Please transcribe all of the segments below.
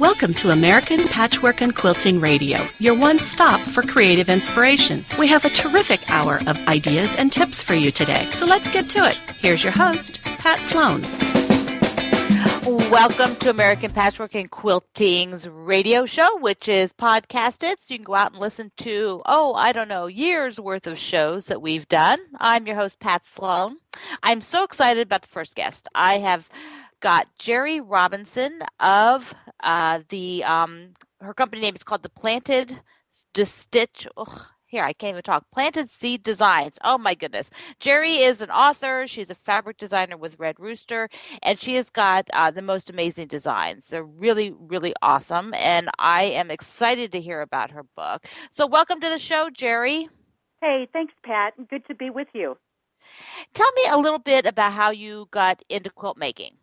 Welcome to American Patchwork and Quilting Radio, your one stop for creative inspiration. We have a terrific hour of ideas and tips for you today, so let's get to it. Here's your host, Pat Sloan. Welcome to American Patchwork and Quilting's radio show, which is podcasted, so you can go out and listen to, years worth of shows that we've done. I'm your host, Pat Sloan. I'm so excited about the first guest. I have got Jerry Robinson of her company name is called the Planted Stitch. I can't even talk. Planted Seed Designs. Oh my goodness. Jerry is an author. She's a fabric designer with Red Rooster, and she has got the most amazing designs. They're really, really awesome, and I am excited to hear about her book. So welcome to the show, Jerry. Hey, thanks, Pat. Good to be with you. Tell me a little bit about how you got into quilt making.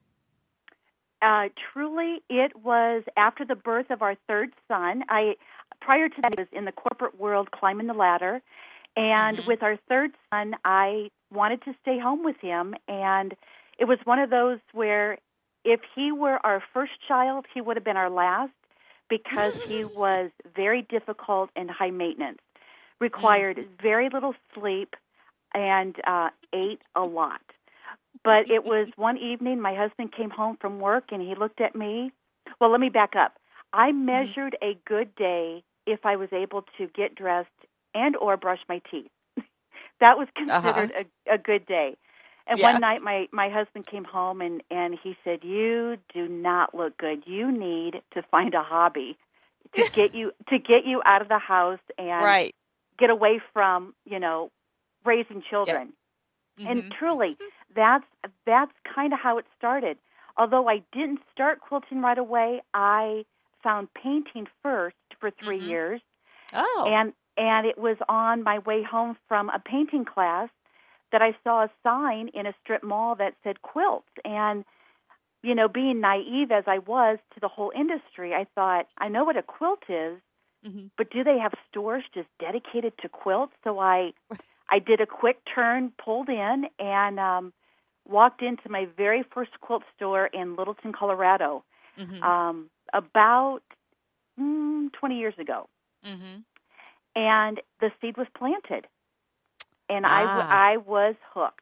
Truly, it was after the birth of our third son. Prior to that, I was in the corporate world climbing the ladder. And with our third son, I wanted to stay home with him. And it was one of those where if he were our first child, he would have been our last because he was very difficult and high maintenance, required very little sleep, and ate a lot. But it was one evening, my husband came home from work, and he looked at me. Well, let me back up. I measured a good day if I was able to get dressed and or brush my teeth. That was considered a good day. And one night, my husband came home, and he said, "You do not look good. You need to find a hobby to get you out of the house and get away from, raising children." Yeah. And truly, that's kind of how it started. Although I didn't start quilting right away, I found painting first for 3 years. Oh. And it was on my way home from a painting class that I saw a sign in a strip mall that said quilts. And, being naive as I was to the whole industry, I thought, I know what a quilt is, but do they have stores just dedicated to quilts? So I did a quick turn, pulled in, and walked into my very first quilt store in Littleton, Colorado, about 20 years ago. And the seed was planted, and I was hooked.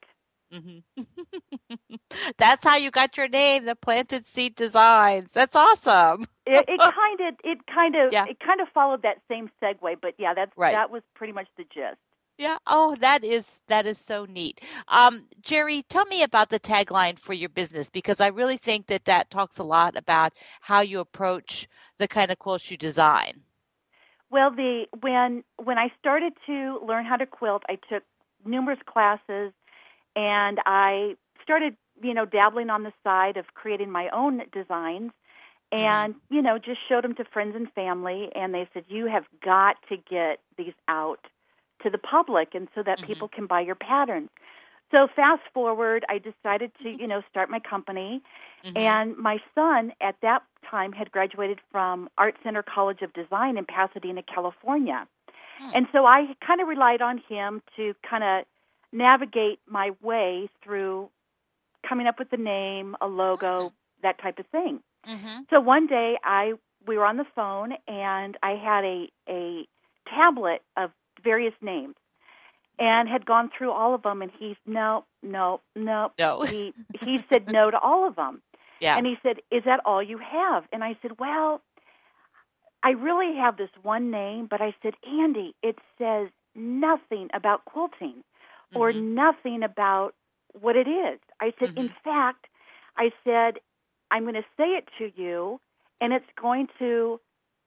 That's how you got your name, the Planted Seed Designs. That's awesome. It kind of followed that same segue, but yeah, that was pretty much the gist. Yeah. Oh, that is so neat. Jerry, tell me about the tagline for your business, because I really think that talks a lot about how you approach the kind of quilts you design. Well, when I started to learn how to quilt, I took numerous classes, and I started, dabbling on the side of creating my own designs, and just showed them to friends and family, and they said, "You have got to get these out to the public, and so that people can buy your patterns." So fast forward, I decided to, start my company, and my son at that time had graduated from Art Center College of Design in Pasadena, California. And so I kind of relied on him to kind of navigate my way through coming up with the name, a logo, that type of thing. So one day we were on the phone, and I had a tablet of various names, and had gone through all of them, and he's no. He said no to all of them. Yeah. And he said, "Is that all you have?" And I said, "Well, I really have this one name," but I said, "Andy, it says nothing about quilting or nothing about what it is." I said, "In fact," I said, "I'm going to say it to you, and it's going to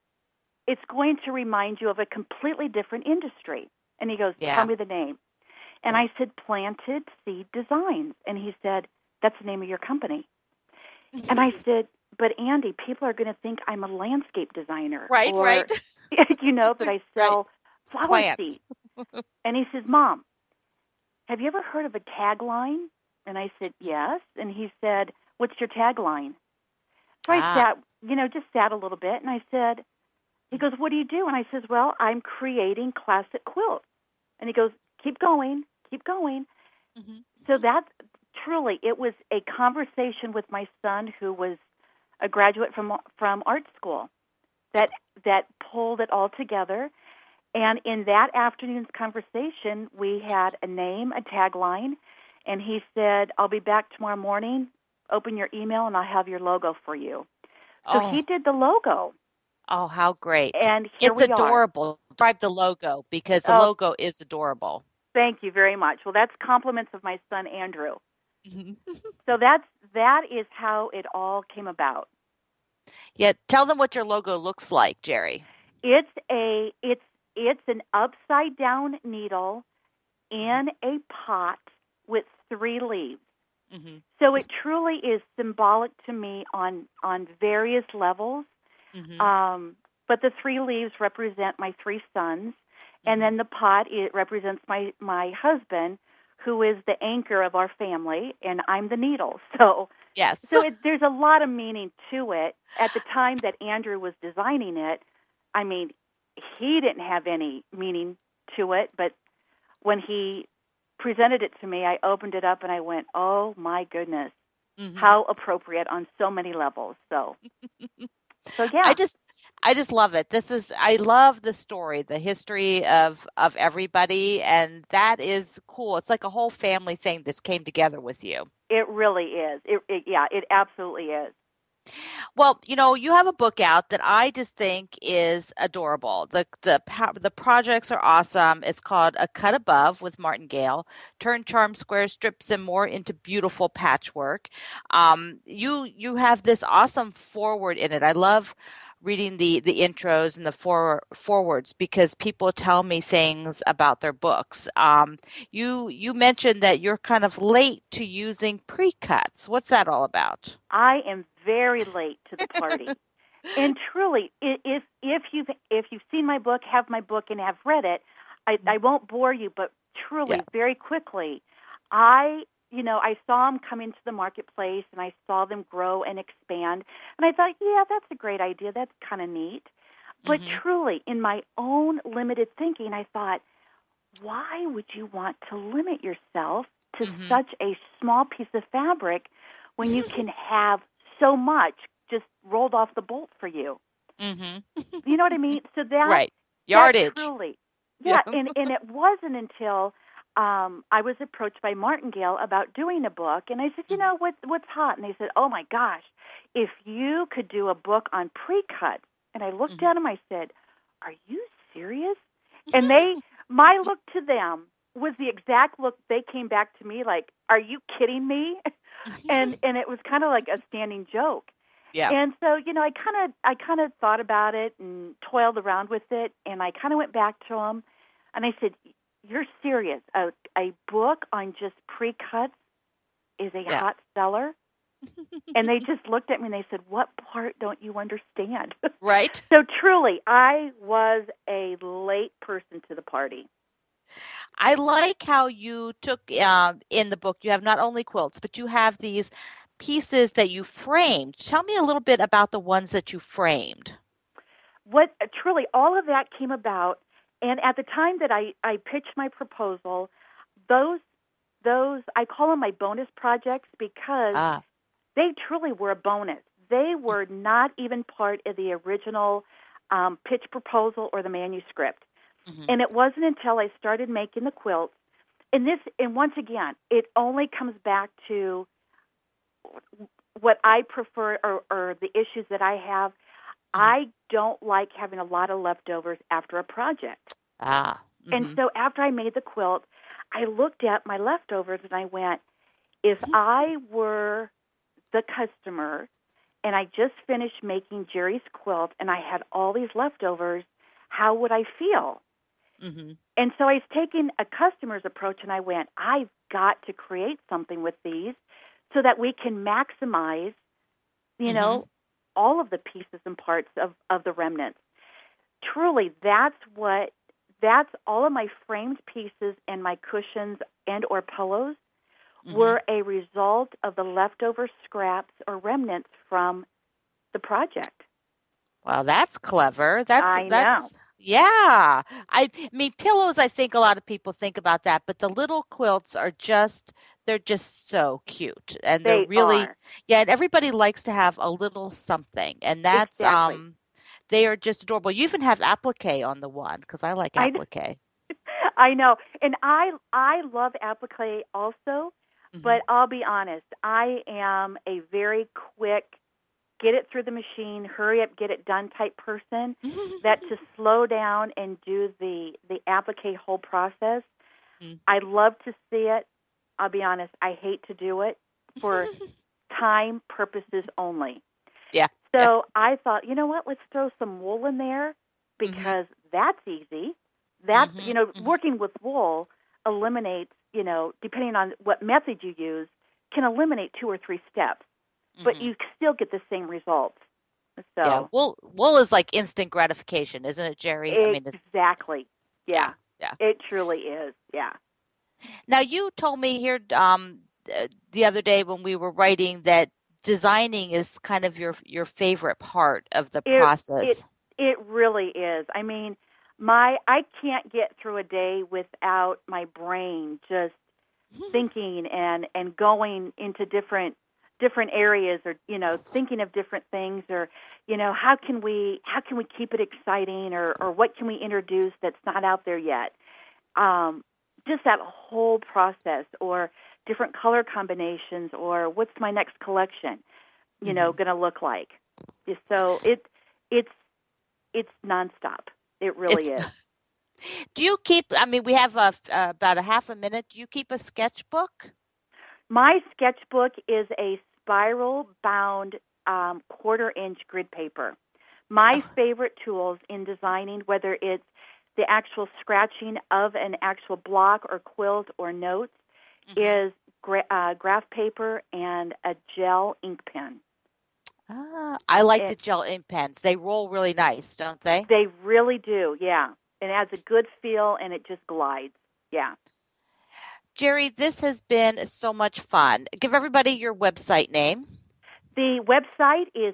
remind you of a completely different industry." And he goes, "Tell me the name." And I said, "Planted Seed Designs." And he said, "That's the name of your company." And I said, "But Andy, people are going to think I'm a landscape designer. Right. That I sell flower plants. seeds." And he says, "Mom, have you ever heard of a tagline?" And I said, "Yes." And he said, "What's your tagline?" So I sat a little bit, and I said, he goes, "What do you do?" And I says, "Well, I'm creating classic quilts." And he goes, keep going. So that truly, it was a conversation with my son who was a graduate from art school that pulled it all together. And in that afternoon's conversation, we had a name, a tagline, and he said, "I'll be back tomorrow morning. Open your email, and I'll have your logo for you." So he did the logo. Oh, how great. And here it's adorable. Describe the logo, because the logo is adorable. Thank you very much. Well, that's compliments of my son, Andrew. So that is how it all came about. Yeah, tell them what your logo looks like, Jerry. It's an upside down needle in a pot with 3 leaves. Mm-hmm. So it truly is symbolic to me on various levels. Mm-hmm. But the 3 leaves represent my 3 sons, and then the pot, it represents my husband, who is the anchor of our family, and I'm the needle. So yes, there's a lot of meaning to it. At the time that Andrew was designing it, I mean, he didn't have any meaning to it, but when he presented it to me, I opened it up and I went, "Oh my goodness, how appropriate on so many levels." So yeah. I just love it. I love the story, the history of everybody, and that is cool. It's like a whole family thing that came together with you. It really is. It absolutely is. Well, you have a book out that I just think is adorable. The projects are awesome. It's called A Cut Above with Martingale. Turn charm square strips and more into beautiful patchwork. You have this awesome foreword in it. I love reading the intros and the forewords, because people tell me things about their books. You mentioned that you're kind of late to using pre-cuts. What's that all about? I am very late to the party. And truly, if you've seen my book, have my book, and have read it, I won't bore you, but truly, very quickly, I saw them come into the marketplace, and I saw them grow and expand, and I thought, yeah, that's a great idea. That's kind of neat. But truly, in my own limited thinking, I thought, why would you want to limit yourself to such a small piece of fabric when you can have so much just rolled off the bolt for you? You know what I mean? So right. Yardage. Truly, and it wasn't until I was approached by Martingale about doing a book, and I said, what's hot? And they said, oh my gosh, if you could do a book on pre-cut. And I looked at them, I said, are you serious? And my look to them was the exact look they came back to me like, are you kidding me? And it was kind of like a standing joke. Yeah. And so, I kind of thought about it and toiled around with it, and I kind of went back to them, and I said, you're serious? A book on just pre-cuts is a hot seller? And they just looked at me and they said, what part don't you understand? Right. So truly, I was a late person to the party. I like how you took, in the book, you have not only quilts, but you have these pieces that you framed. Tell me a little bit about the ones that you framed. Truly, all of that came about, and at the time that I pitched my proposal, those I call them my bonus projects, because they truly were a bonus. They were not even part of the original pitch proposal or the manuscript. And it wasn't until I started making the quilts, and once again, it only comes back to what I prefer or the issues that I have. I don't like having a lot of leftovers after a project. And so after I made the quilt, I looked at my leftovers and I went, if I were the customer and I just finished making Jerry's quilt and I had all these leftovers, how would I feel? And so I was taking a customer's approach, and I went, I've got to create something with these so that we can maximize, all of the pieces and parts of the remnants. Truly, that's all of my framed pieces and my cushions and or pillows were a result of the leftover scraps or remnants from the project. Well, that's clever. I know. Yeah. I mean, pillows, I think a lot of people think about that, but the little quilts are just, they're just so cute, and They they're really, are. yeah, and everybody likes to have a little something, and that's, Exactly. they are just adorable. You even have applique on the one, because I like I applique. I know, and I love applique also, Hmm. but I'll be honest, I am a very quick, get it through the machine, hurry up, get it done type person. That to slow down and do the applique whole process. I love to see it. I'll be honest, I hate to do it for time purposes only. Yeah. So I thought, you know what? Let's throw some wool in there Hmm. because that's easy. That Hmm. working with wool eliminates, depending on what method you use, can eliminate 2 or 3 steps, but Hmm. you still get the same results. Yeah, So wool is like instant gratification, isn't it, Jerry? I mean, it's, exactly, yeah, yeah, yeah. it truly is, yeah. Now, you told me here the other day when we were writing that designing is kind of your favorite part of the It it process. it really is. I mean, I can't get through a day without my brain just thinking and going into different areas, or thinking of different things, or how can we keep it exciting, or what can we introduce that's not out there yet. Just that whole process, or different color combinations, or what's my next collection going to look like. So it's nonstop. It really It's is. Do you keep, I mean, we have about a half a minute. Do you keep a sketchbook? My sketchbook is a spiral-bound 1/4-inch grid paper. My Oh, favorite tools in designing, whether it's the actual scratching of an actual block or quilt or notes, hmm. is graph paper and a gel ink pen. I like the It, gel ink pens. They roll really nice, don't they? they really do, yeah. It has a good feel, and it just glides, yeah. Jerry, this has been so much fun. Give everybody your website name. The website is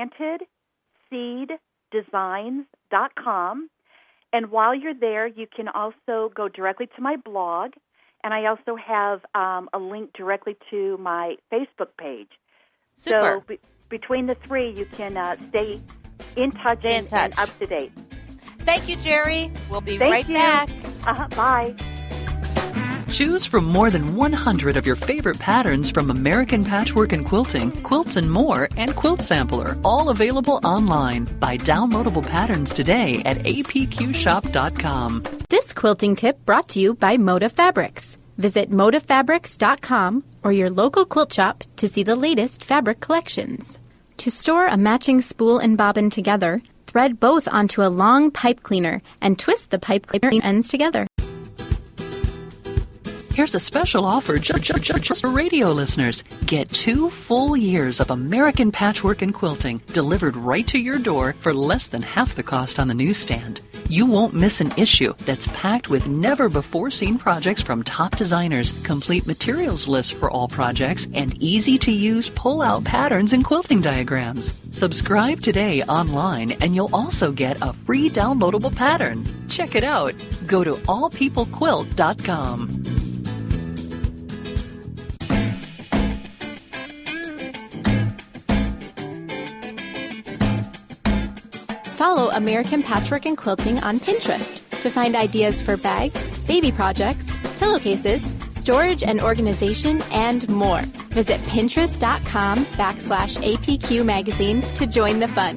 plantedseeddesigns.com. And while you're there, you can also go directly to my blog. And I also have a link directly to my Facebook page. Super. So between the three, you can stay in touch, Stay in touch. and up to date. Thank you, Jerry. We'll be Thank right you. back. Bye. Choose from more than 100 of your favorite patterns from American Patchwork and Quilting, Quilts and More, and Quilt Sampler, all available online. Buy downloadable patterns today at apqshop.com. This quilting tip brought to you by Moda Fabrics. Visit modafabrics.com or your local quilt shop to see the latest fabric collections. To store a matching spool and bobbin together, thread both onto a long pipe cleaner and twist the pipe cleaner ends together. Here's a special offer just for radio listeners. Get 2 full years of American Patchwork and Quilting delivered right to your door for less than half the cost on the newsstand. You won't miss an issue that's packed with never-before-seen projects from top designers, complete materials lists for all projects, and easy-to-use pull-out patterns and quilting diagrams. Subscribe today online, and you'll also get a free downloadable pattern. Check it out. Go to allpeoplequilt.com. Follow American Patchwork and Quilting on Pinterest to find ideas for bags, baby projects, pillowcases, storage and organization, and more. Visit pinterest.com/APQ magazine to join the fun.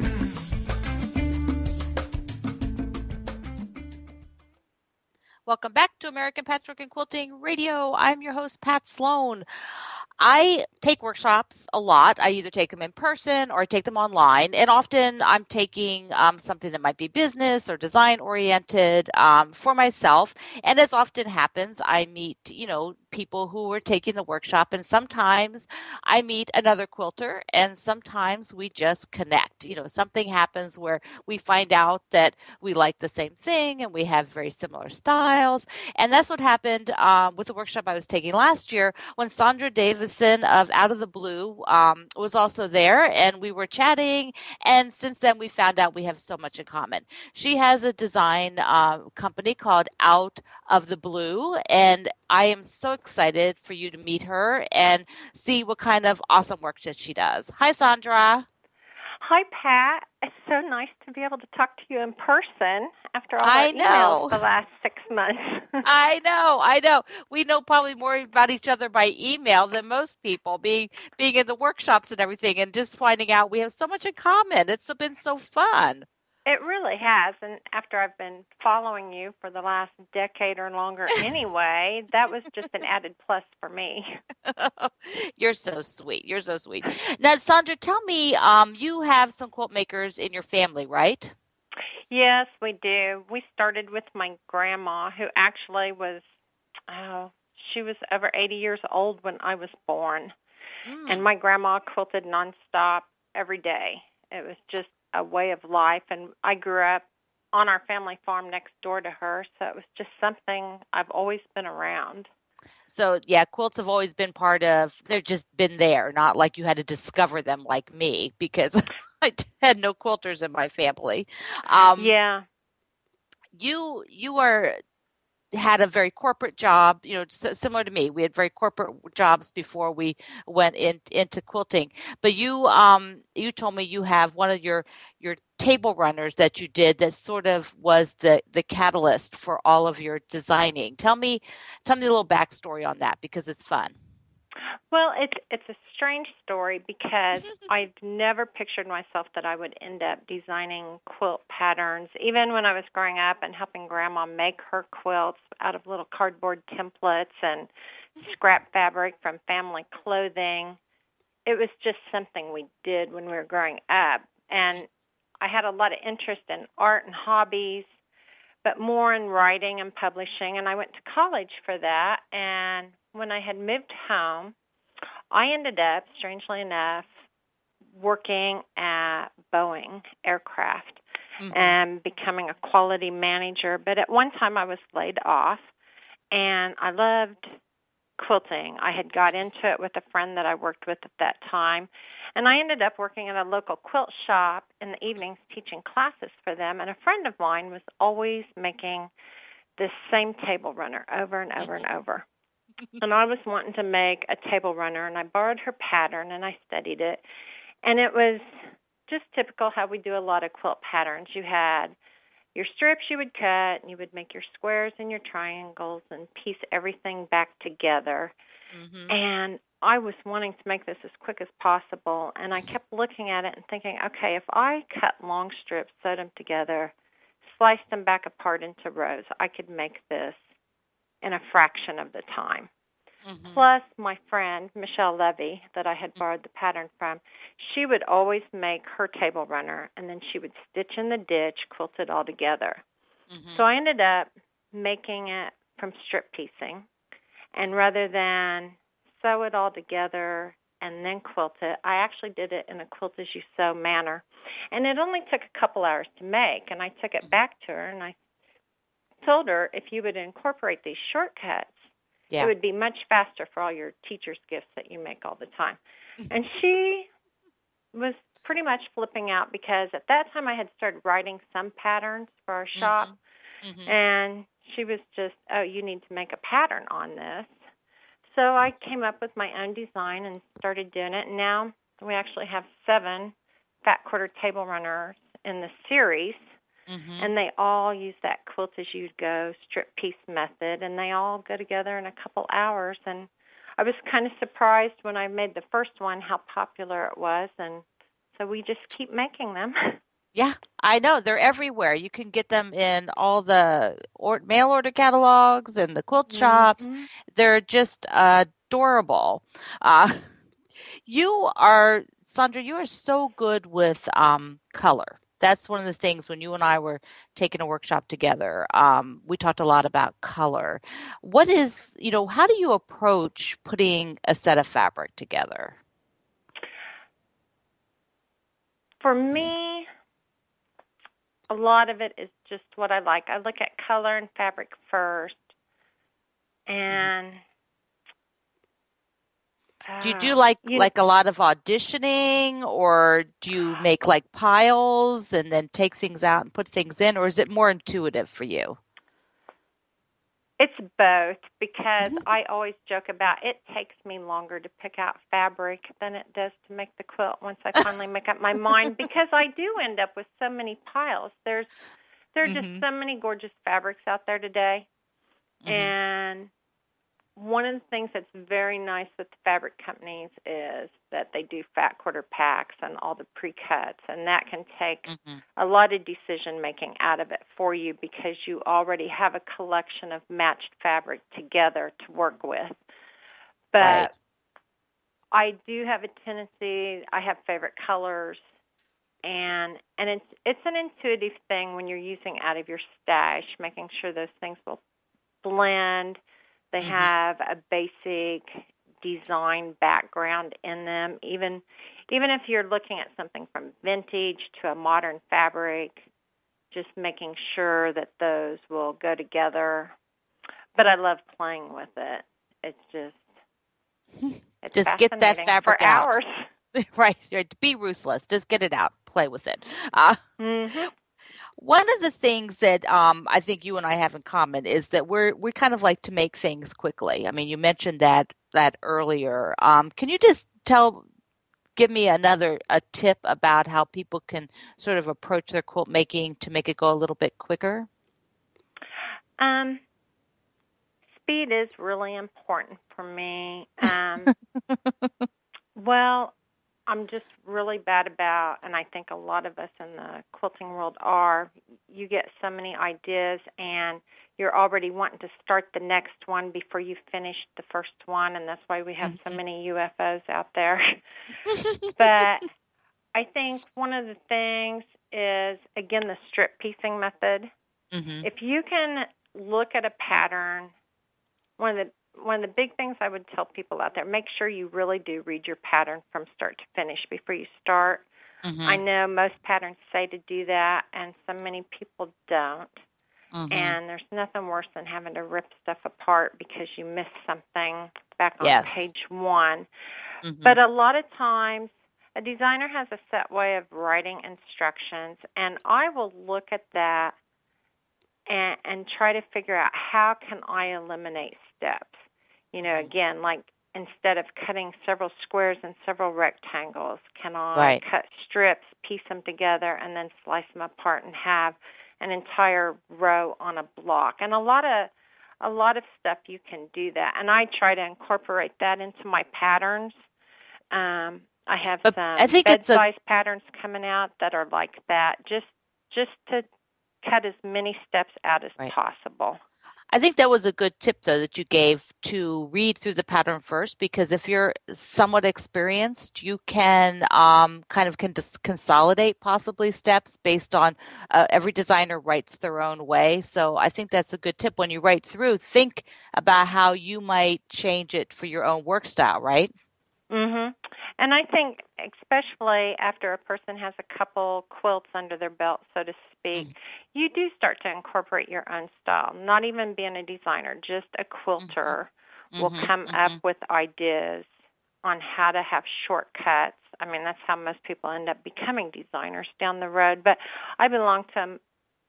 Welcome back to American Patchwork and Quilting Radio. I'm your host, Pat Sloan. I take workshops a lot. I either take them in person or I take them online. And often I'm taking something that might be business or design oriented for myself. And as often happens, I meet, people who are taking the workshop. And sometimes I meet another quilter and sometimes we just connect. Something happens where we find out that we like the same thing and we have very similar styles. And that's what happened with the workshop I was taking last year when Sandra Davis Davison of Out of the Blue was also there, and we were chatting. And since then, we found out we have so much in common. She has a design company called Out of the Blue, and I am so excited for you to meet her and see what kind of awesome work that she does. Hi, Sandra. Hi, Pat. It's so nice to be able to talk to you in person after all I our know. emails the last 6 months. I know. We know probably more about each other by email than most people, being in the workshops and everything, and just finding out we have so much in common. It's been so fun. It really has, and after I've been following you for the last decade or longer anyway, that was just an added plus for me. You're so sweet. You're so sweet. Now, Sandra, tell me, you have some quilt makers in your family, right? Yes, we do. We started with my grandma, who actually was, she was over 80 years old when I was born. And my grandma quilted nonstop every day. It was just a way of life. And I grew up on our family farm next door to her, so it was just something I've always been around. So, yeah, quilts have always been they've just been there, not like you had to discover them like me, because I had no quilters in my family. Yeah. You had a very corporate job, similar to me. We had very corporate jobs before we went into quilting. But you told me you have one of your table runners that you did that sort of was the catalyst for all of your designing. Tell me a little backstory on that, because it's fun. Well, it's a strange story because I've never pictured myself that I would end up designing quilt patterns. Even when I was growing up and helping Grandma make her quilts out of little cardboard templates and scrap fabric from family clothing, it was just something we did when we were growing up. And I had a lot of interest in art and hobbies, but more in writing and publishing, and I went to college for that. And when I had moved home, I ended up, strangely enough, working at Boeing Aircraft and becoming a quality manager. But at one time I was laid off, and I loved quilting. I had got into it with a friend that I worked with at that time, and I ended up working at a local quilt shop in the evenings teaching classes for them, and a friend of mine was always making this same table runner over and over and over. And I was wanting to make a table runner, and I borrowed her pattern, and I studied it. And it was just typical how we do a lot of quilt patterns. You had your strips you would cut, and you would make your squares and your triangles and piece everything back together. And I was wanting to make this as quick as possible, and I kept looking at it and thinking, okay, if I cut long strips, sewed them together, sliced them back apart into rows, I could make this in a fraction of the time. Plus, my friend, Michelle Levy, that I had borrowed the pattern from, she would always make her table runner, and then she would stitch in the ditch, quilt it all together. So I ended up making it from strip piecing, and rather than sew it all together and then quilt it, I actually did it in a quilt-as-you-sew manner. And it only took a couple hours to make, and I took it back to her, and I told her if you would incorporate these shortcuts, it would be much faster for all your teacher's gifts that you make all the time. And she was pretty much flipping out because at that time I had started writing some patterns for our shop, and she was just, oh, you need to make a pattern on this. So I came up with my own design and started doing it. And now we actually have 7 fat quarter table runners in the series. And they all use that quilt-as-you-go strip piece method, and they all go together in a couple hours. And I was kind of surprised when I made the first one how popular it was, and so we just keep making them. Yeah, I know. They're everywhere. You can get them in all the mail order catalogs and the quilt shops. They're just adorable. Sandra, you are so good with color. That's one of the things when you and I were taking a workshop together, we talked a lot about color. What is, how do you approach putting a set of fabric together? For me, a lot of it is just what I like. I look at color and fabric first, and Do you do like a lot of auditioning, or do you make like piles and then take things out and put things in, or is it more intuitive for you? It's both, because I always joke about it takes me longer to pick out fabric than it does to make the quilt once I finally make up my mind, because I do end up with so many piles. There are just so many gorgeous fabrics out there today. And one of the things that's very nice with the fabric companies is that they do fat quarter packs and all the pre-cuts, and that can take a lot of decision-making out of it for you, because you already have a collection of matched fabric together to work with. But I do have a tendency, I have favorite colors, and it's an intuitive thing when you're using out of your stash, making sure those things will blend. They have a basic design background in them. Even if you're looking at something from vintage to a modern fabric, just making sure that those will go together. But I love playing with it. It's just get that fabric for out. Hours. Right. Be ruthless. Just get it out. Play with it. One of the things that I think you and I have in common is that we kind of like to make things quickly. I mean, you mentioned that earlier. Can you just give me a tip about how people can sort of approach their quilt making to make it go a little bit quicker? Speed is really important for me. Well, I'm just really bad about, and I think a lot of us in the quilting world are, you get so many ideas and you're already wanting to start the next one before you finish the first one, and that's why we have so many UFOs out there. But I think one of the things is, again, the strip piecing method. If you can look at a pattern, one of the big things I would tell people out there, make sure you really do read your pattern from start to finish before you start. I know most patterns say to do that, and so many people don't. And there's nothing worse than having to rip stuff apart because you missed something back on page 1. But a lot of times, a designer has a set way of writing instructions, and I will look at that and try to figure out how can I eliminate steps. You know, again, like instead of cutting several squares and several rectangles, can I cut strips, piece them together, and then slice them apart and have an entire row on a block? And a lot of stuff you can do that, and I try to incorporate that into my patterns. I have some bed-size patterns coming out that are like that, just to cut as many steps out as possible. I think that was a good tip, though, that you gave, to read through the pattern first, because if you're somewhat experienced, you can consolidate possibly steps based on every designer writes their own way. So I think that's a good tip. When you write through, think about how you might change it for your own work style, right? And I think especially after a person has a couple quilts under their belt, so to speak, you do start to incorporate your own style. Not even being a designer, just a quilter will come up with ideas on how to have shortcuts. I mean, that's how most people end up becoming designers down the road. But I belong to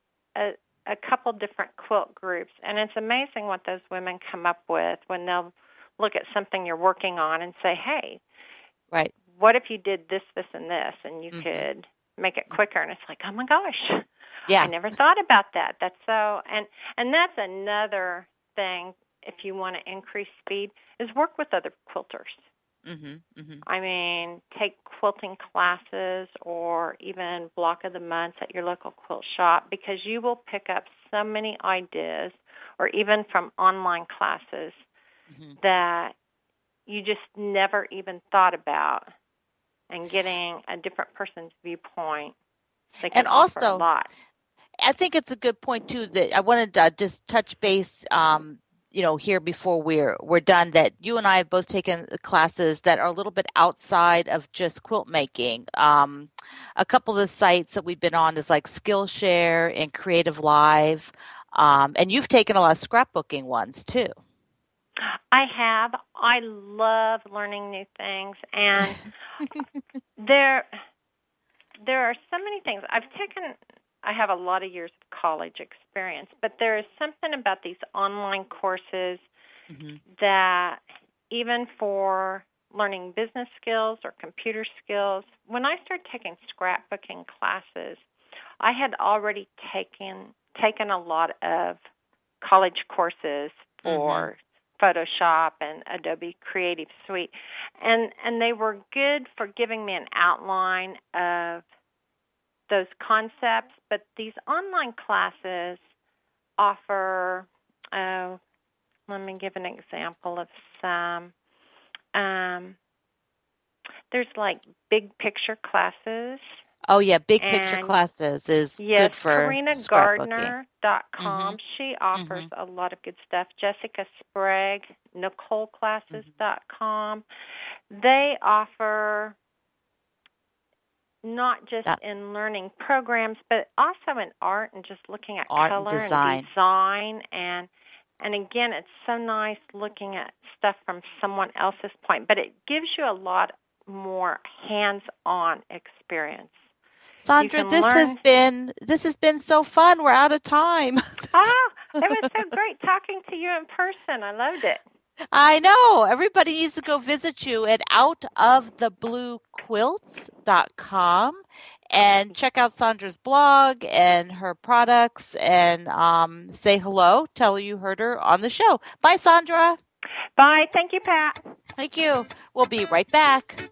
a couple different quilt groups, and it's amazing what those women come up with when they'll look at something you're working on and say, hey, what if you did this, this, and this, and you could make it quicker? And it's like, oh my gosh, I never thought about that. That's so, and that's another thing, if you want to increase speed, is work with other quilters. I mean, take quilting classes or even block of the months at your local quilt shop, because you will pick up so many ideas, or even from online classes, that you just never even thought about, and getting a different person's viewpoint. They can offer a lot. I think it's a good point too, that I wanted to just touch base, here before we're done, that you and I have both taken classes that are a little bit outside of just quilt making. A couple of the sites that we've been on is like Skillshare and Creative Live, and you've taken a lot of scrapbooking ones too. I have. I love learning new things, and there are so many things. I have a lot of years of college experience, but there is something about these online courses that even for learning business skills or computer skills, when I started taking scrapbooking classes, I had already taken a lot of college courses for Photoshop and Adobe Creative Suite, and they were good for giving me an outline of those concepts, but these online classes offer, let me give an example of some. There's like big picture classes. Oh, yeah, big picture classes is good for scrapbooking. KarinaGardner.com. She offers a lot of good stuff. Jessica Sprague, NicoleClasses.com. They offer not just in learning programs, but also in art and just looking at art color and design. And again, it's so nice looking at stuff from someone else's point, but it gives you a lot more hands-on experience. Sandra, this has been so fun. We're out of time. Oh, it was so great talking to you in person. I loved it. I know. Everybody needs to go visit you at outofthebluequilts.com and check out Sandra's blog and her products and say hello. Tell her you heard her on the show. Bye, Sandra. Bye. Thank you, Pat. Thank you. We'll be right back.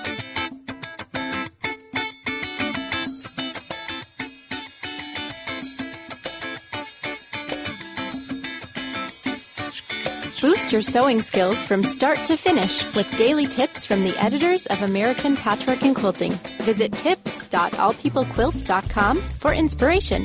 Boost your sewing skills from start to finish with daily tips from the editors of American Patchwork and Quilting. Visit tips.allpeoplequilt.com for inspiration.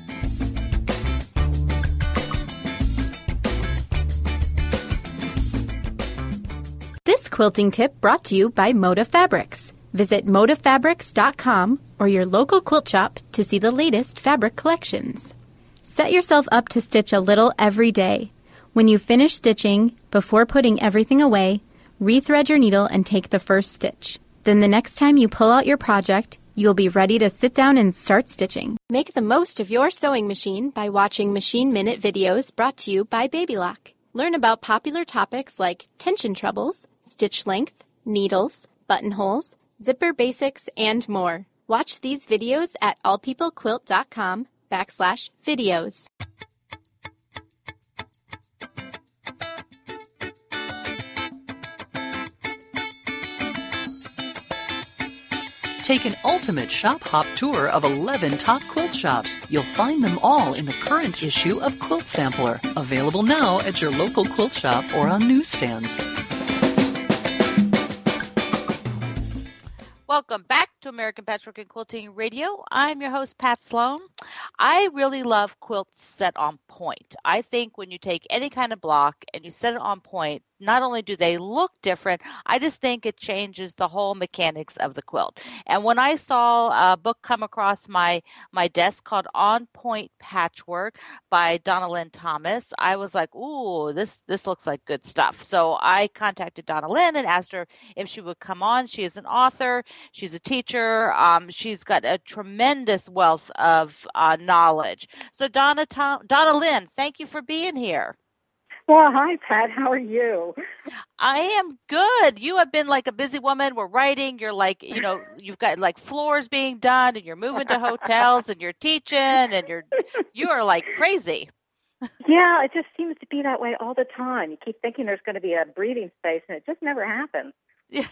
This quilting tip brought to you by Moda Fabrics. Visit modafabrics.com or your local quilt shop to see the latest fabric collections. Set yourself up to stitch a little every day. When you finish stitching, before putting everything away, rethread your needle and take the first stitch. Then the next time you pull out your project, you'll be ready to sit down and start stitching. Make the most of your sewing machine by watching Machine Minute videos brought to you by Babylock. Learn about popular topics like tension trebles, stitch length, needles, buttonholes, zipper basics, and more. Watch these videos at allpeoplequilt.com/videos. Take an ultimate shop-hop tour of 11 top quilt shops. You'll find them all in the current issue of Quilt Sampler, available now at your local quilt shop or on newsstands. Welcome back to American Patchwork and Quilting Radio. I'm your host, Pat Sloan. I really love quilts set on point. I think when you take any kind of block and you set it on point, not only do they look different, I just think it changes the whole mechanics of the quilt. And when I saw a book come across my desk called On Point Patchwork by Donna Lynn Thomas, I was like, ooh, this looks like good stuff. So I contacted Donna Lynn and asked her if she would come on. She is an author. She's a teacher. She's got a tremendous wealth of knowledge. So Donna Lynn, thank you for being here. Well, hi, Pat. How are you? I am good. You have been like a busy woman. We're writing. You're like, you've got like floors being done and you're moving to hotels and you're teaching and you are like crazy. Yeah, it just seems to be that way all the time. You keep thinking there's going to be a breathing space and it just never happens. Yeah.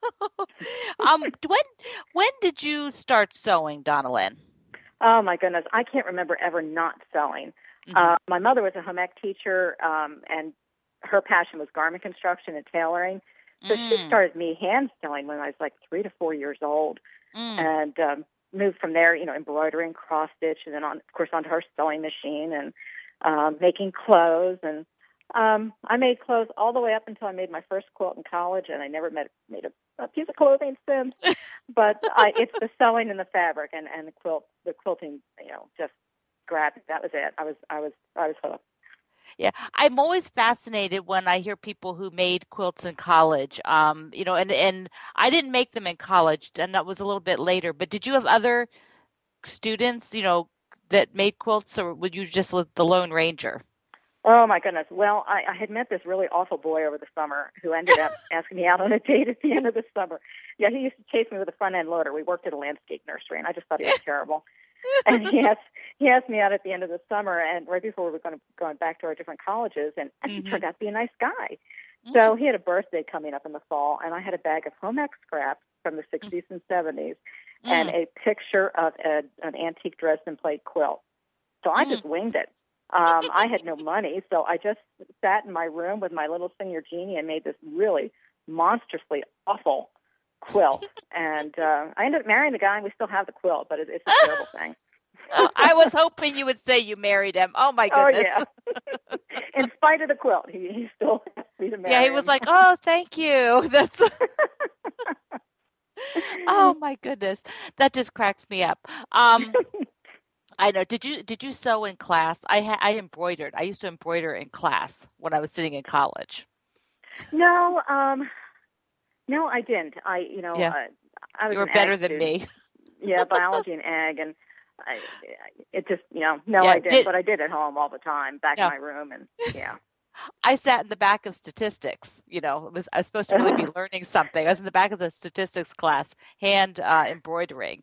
When did you start sewing, Donna Lynn? Oh, my goodness. I can't remember ever not sewing. Mm-hmm. My mother was a home ec teacher, and her passion was garment construction and tailoring. So she started me hand sewing when I was like 3 to 4 years old, and moved from there, embroidering, cross stitch, and then of course onto her sewing machine and making clothes. And I made clothes all the way up until I made my first quilt in college, and I never made a piece of clothing since. But it's the sewing and the fabric and the quilting, just grabbed. That was it. I was hooked. Yeah, I'm always fascinated when I hear people who made quilts in college. And I didn't make them in college, and that was a little bit later. But did you have other students, that made quilts, or would you just the Lone Ranger? Oh, my goodness. Well, I had met this really awful boy over the summer who ended up asking me out on a date at the end of the summer. Yeah, he used to chase me with a front-end loader. We worked at a landscape nursery, and I just thought he was terrible. And he asked me out at the end of the summer, and right before we were going back to our different colleges, and he turned out to be a nice guy. So he had a birthday coming up in the fall, and I had a bag of home ec scraps from the 60s and 70s and a picture of an antique Dresden plate quilt. So I just winged it. I had no money, so I just sat in my room with my little Senior Genie and made this really monstrously awful quilt. And I ended up marrying the guy, and we still have the quilt, but it's a terrible thing. I was hoping you would say you married him. Oh, my goodness. Oh, yeah. In spite of the quilt, he still asked me to marry him. Yeah, he was like, oh, thank you. That's... Oh, my goodness. That just cracks me up. I know. Did you sew in class? I embroidered. I used to embroider in class when I was sitting in college. No, I didn't. I was. You were better than me. Yeah, biology and ag, and I didn't. But I did at home all the time, back in my room, and yeah. I sat in the back of statistics. I was supposed to really be learning something. I was in the back of the statistics class, hand embroidering.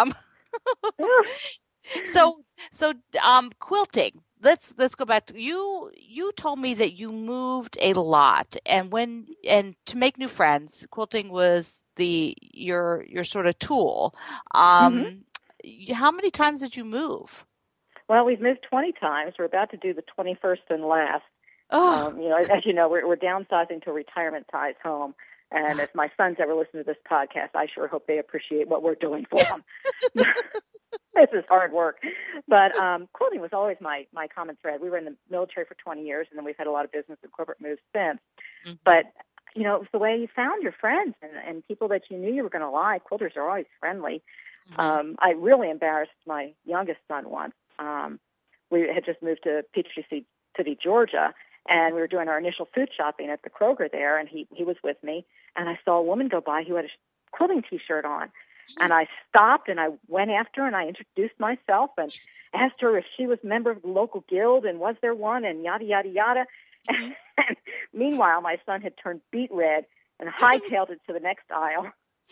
So quilting. Let's go back to you. You told me that you moved a lot, and to make new friends, quilting was your sort of tool. How many times did you move? Well, we've moved 20 times. We're about to do the 21st and last. Oh. As you know, we're downsizing to a retirement-sized home. And if my sons ever listen to this podcast, I sure hope they appreciate what we're doing for them. This is hard work. But quilting was always my common thread. We were in the military for 20 years, and then we've had a lot of business and corporate moves since. But, it was the way you found your friends and people that you knew you were going to like. Quilters are always friendly. I really embarrassed my youngest son once. We had just moved to Peachtree City, Georgia, and we were doing our initial food shopping at the Kroger there, and he was with me, and I saw a woman go by who had a quilting T-shirt on, and I stopped, and I went after her, and I introduced myself and asked her if she was a member of the local guild, and was there one, and yada, yada, yada. And meanwhile, my son had turned beet red and hightailed it to the next aisle.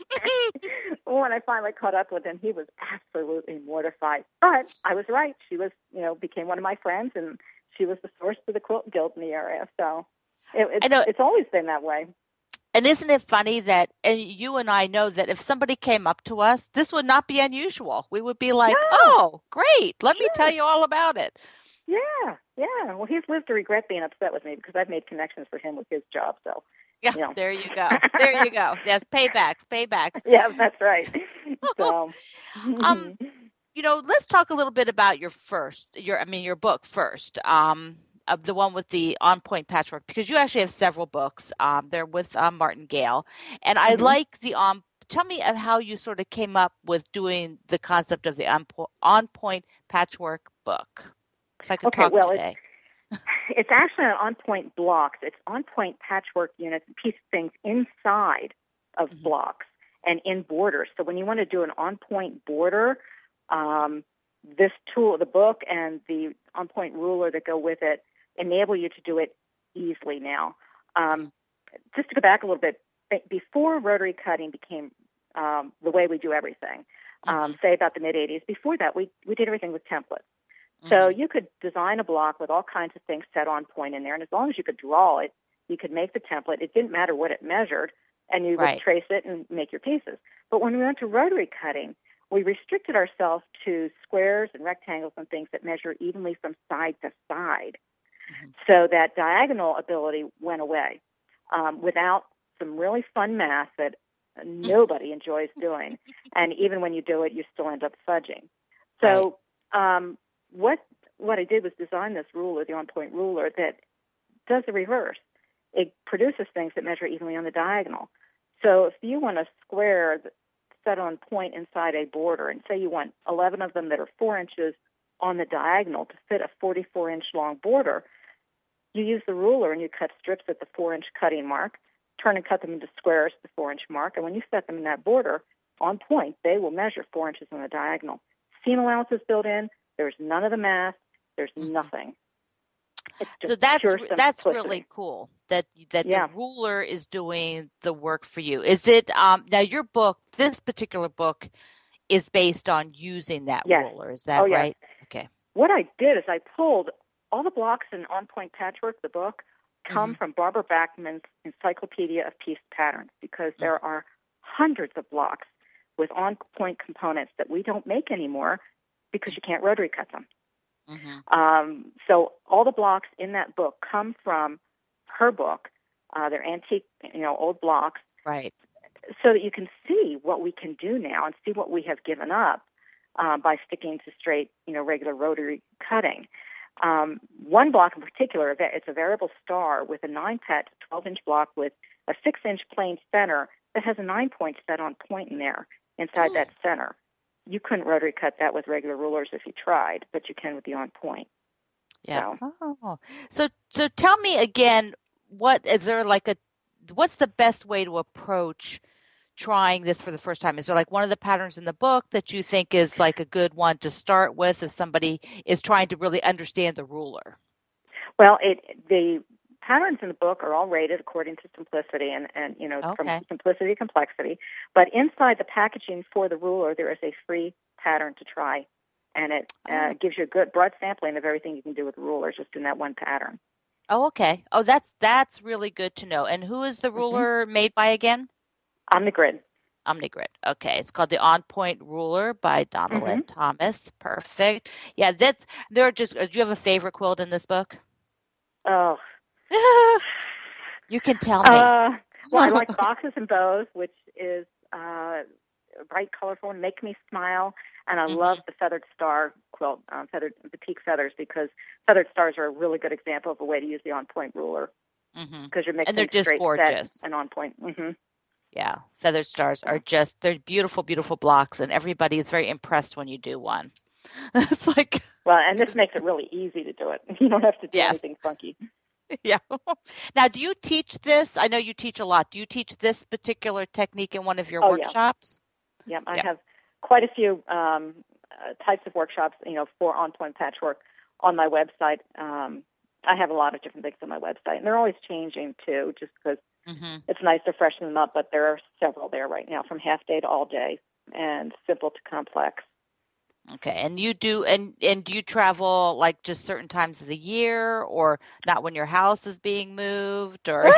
When I finally caught up with him, he was absolutely mortified. But I was right. She was, became one of my friends, and she was the source for the quilt guild in the area. So it's always been that way. And isn't it funny that, and you and I know that if somebody came up to us, this would not be unusual. We would be like, oh, great. Let me tell you all about it. Yeah. Well, he's lived to regret being upset with me because I've made connections for him with his job. So, There you go. There you go. Yes, paybacks. Yeah, that's right. So, let's talk a little bit about your book first. Of the one with the On Point Patchwork, because you actually have several books. They're with Martin Gale, and I like the Tell me of how you sort of came up with doing the concept of the On Point Patchwork book. If I could talk today. It's actually an On Point blocks. It's On Point patchwork units, piece things inside of blocks and in borders. So when you want to do an On Point border, this tool, the book, and the On Point ruler that go with it enable you to do it easily now. Just to go back a little bit, before rotary cutting became the way we do everything, say about the mid-'80s, before that we did everything with templates. So you could design a block with all kinds of things set on point in there, and as long as you could draw it, you could make the template. It didn't matter what it measured, and you would trace it and make your pieces. But when we went to rotary cutting, we restricted ourselves to squares and rectangles and things that measure evenly from side to side. So that diagonal ability went away without some really fun math that nobody enjoys doing. And even when you do it, you still end up fudging. So what I did was design this ruler, the On Point ruler, that does the reverse. It produces things that measure evenly on the diagonal. So if you want a square set on point inside a border, and say you want 11 of them that are 4 inches on the diagonal to fit a 44-inch long border, you use the ruler and you cut strips at the 4-inch cutting mark, turn and cut them into squares at the 4-inch mark, and when you set them in that border on point, they will measure 4 inches on the diagonal. Seam allowance is built in. There's none of the math. There's nothing. It's just So that's simplicity. really cool that the ruler is doing the work for you. Is it now your book? This particular book is based on using that ruler. Is that right? Okay. What I did is I pulled all the blocks in On Point Patchwork, the book, come from Barbara Bachman's Encyclopedia of Piece Patterns, because there are hundreds of blocks with on-point components that we don't make anymore because you can't rotary cut them. So all the blocks in that book come from her book. They're antique, old blocks. Right. So that you can see what we can do now and see what we have given up by sticking to straight, regular rotary cutting. One block in particular, it's a variable star with a 9-patch 12-inch block with a 6-inch plain center that has a 9-point set on point in there inside that center. You couldn't rotary cut that with regular rulers if you tried, but you can with the on point. Yeah. So tell me again, what's the best way to approach trying this for the first time? Is there like one of the patterns in the book that you think is like a good one to start with if somebody is trying to really understand the ruler? Well, the patterns in the book are all rated according to simplicity and from simplicity to complexity. But inside the packaging for the ruler, there is a free pattern to try, and it gives you a good broad sampling of everything you can do with the ruler just in that one pattern. Oh, okay. Oh, that's really good to know. And who is the ruler made by again? Omnigrid. Omnigrid. Okay. It's called the On Point Ruler by Donna Lynn Thomas. Perfect. Yeah, do you have a favorite quilt in this book? Oh. You can tell me. Well, I like Boxes and Bows, which is bright, colorful, and make me smile. And I love the Feathered Star quilt, feathered batik feathers, because feathered stars are a really good example of a way to use the On Point ruler. Because you're making they're just straight gorgeous and on point. Yeah, feathered stars are they're beautiful, beautiful blocks, and everybody is very impressed when you do one. It's like, well, and this makes it really easy to do it. You don't have to do anything funky. Yeah. Now, do you teach this? I know you teach a lot. Do you teach this particular technique in one of your workshops? Yeah, I have quite a few types of workshops, for On Point Patchwork on my website. I have a lot of different things on my website, and they're always changing too, just because it's nice to freshen them up. But there are several there right now, from half day to all day, and simple to complex. Okay, and you do, and do you travel like just certain times of the year, or not when your house is being moved, or?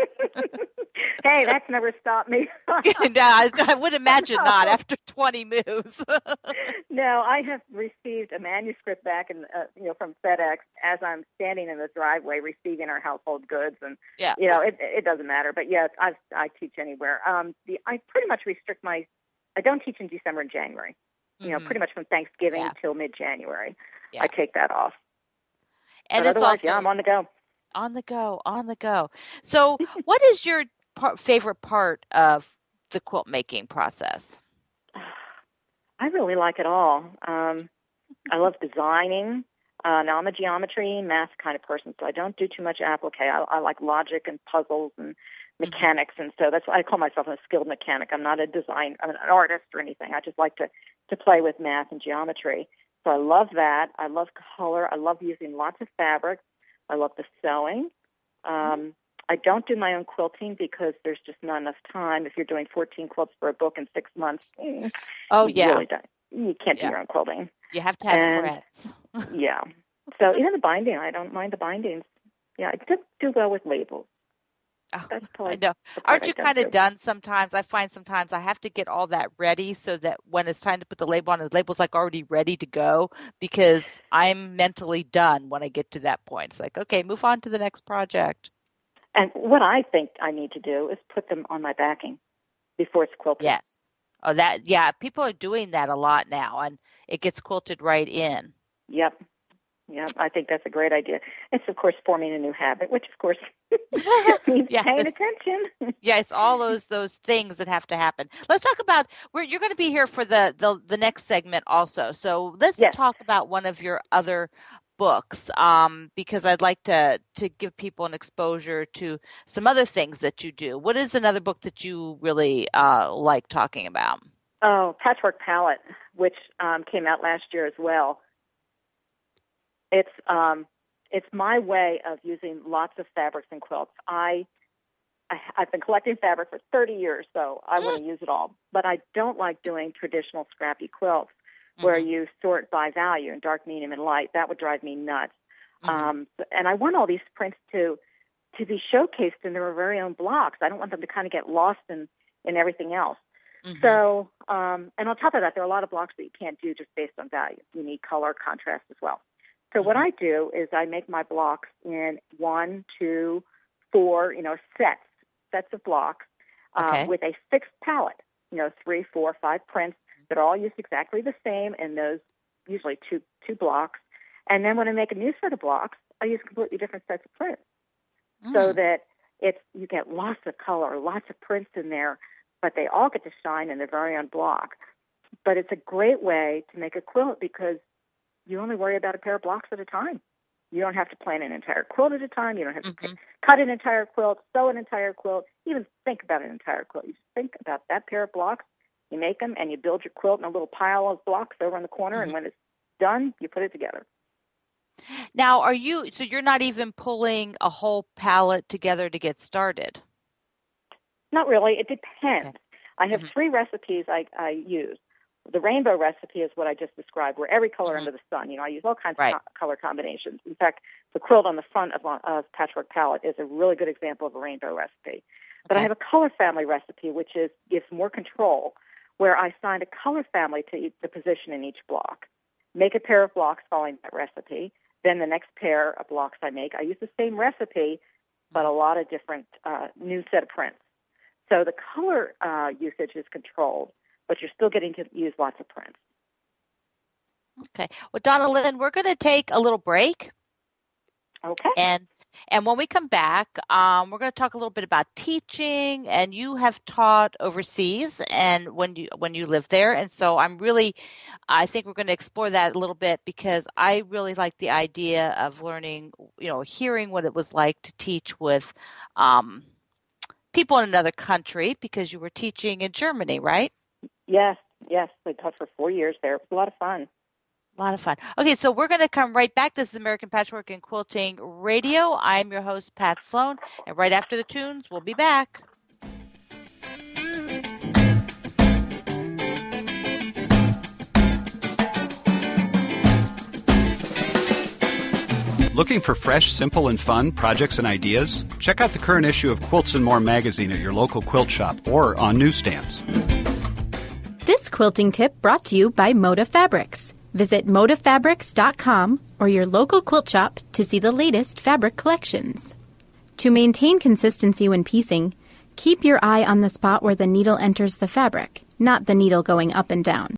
Hey, that's never stopped me. No, I would imagine not after 20 moves. No, I have received a manuscript back, from FedEx as I'm standing in the driveway receiving our household goods, and it doesn't matter. But yes, I teach anywhere. I pretty much restrict I don't teach in December and January. Pretty much from Thanksgiving till mid-January. I take that off. And but it's otherwise, also, I'm on the go. On the go. So what is your favorite part of the quilt making process? I really like it all. I love designing. Now, I'm a geometry, math kind of person, so I don't do too much applique. I like logic and puzzles and mechanics, and so that's why I call myself a skilled mechanic. I'm not I'm an artist or anything. I just like to play with math and geometry. So I love that. I love color. I love using lots of fabrics. I love the sewing. I don't do my own quilting because there's just not enough time. If you're doing 14 quilts for a book in 6 months, you really don't. You can't do your own quilting. You have to have threads. Yeah. So even the binding, I don't mind the bindings. Yeah, I do well with labels. Oh, I know. Aren't you kind of done sometimes? I find sometimes I have to get all that ready so that when it's time to put the label on, the label's like already ready to go because I'm mentally done when I get to that point. It's like, okay, move on to the next project. And what I think I need to do is put them on my backing before it's quilted. Yes. Oh, people are doing that a lot now, and it gets quilted right in. Yep. Yeah, I think that's a great idea. It's, of course, forming a new habit, which, of course, means paying attention. Yes, all those things that have to happen. Let's talk about, you're going to be here for the next segment also. So let's talk about one of your other books, because I'd like to give people an exposure to some other things that you do. What is another book that you really like talking about? Oh, Patchwork Palette, which came out last year as well. It's my way of using lots of fabrics and quilts. I've been collecting fabric for 30 years, so I want to use it all. But I don't like doing traditional scrappy quilts where you sort by value in dark, medium, and light. That would drive me nuts. And I want all these prints to be showcased in their very own blocks. I don't want them to kind of get lost in everything else. So, and on top of that, there are a lot of blocks that you can't do just based on value. You need color, contrast as well. So what I do is I make my blocks in 1, 2, 4, sets of blocks with a fixed palette, 3, 4, 5 prints that are all used exactly the same in those usually two blocks. And then when I make a new set of blocks, I use completely different sets of prints so that you get lots of color, lots of prints in there, but they all get to shine in their very own block. But it's a great way to make a quilt because you only worry about a pair of blocks at a time. You don't have to plan an entire quilt at a time. You don't have to cut an entire quilt, sew an entire quilt, even think about an entire quilt. You just think about that pair of blocks, you make them, and you build your quilt in a little pile of blocks over in the corner, and when it's done, you put it together. Now, so you're not even pulling a whole palette together to get started? Not really. It depends. Okay. I have 3 recipes I use. The rainbow recipe is what I just described, where every color under the sun. I use all kinds of color combinations. In fact, the quilt on the front of Patchwork Palette is a really good example of a rainbow recipe. But I have a color family recipe, which gives more control, where I assign a color family to the position in each block. Make a pair of blocks following that recipe. Then the next pair of blocks I make, I use the same recipe, but a lot of different new set of prints. So the color usage is controlled, but you're still getting to use lots of prints. Okay. Well, Donna Lynn, we're going to take a little break. Okay. And when we come back, we're going to talk a little bit about teaching. And you have taught overseas, and when you lived there, and so I think we're going to explore that a little bit because I really like the idea of learning, hearing what it was like to teach with people in another country, because you were teaching in Germany, right? Yes. I taught for 4 years there. It was a lot of fun. Okay, so we're going to come right back. This is American Patchwork and Quilting Radio. I'm your host, Pat Sloan, and right after the tunes, we'll be back. Looking for fresh, simple, and fun projects and ideas? Check out the current issue of Quilts and More magazine at your local quilt shop or on newsstands. This quilting tip brought to you by Moda Fabrics. Visit modafabrics.com or your local quilt shop to see the latest fabric collections. To maintain consistency when piecing, keep your eye on the spot where the needle enters the fabric, not the needle going up and down.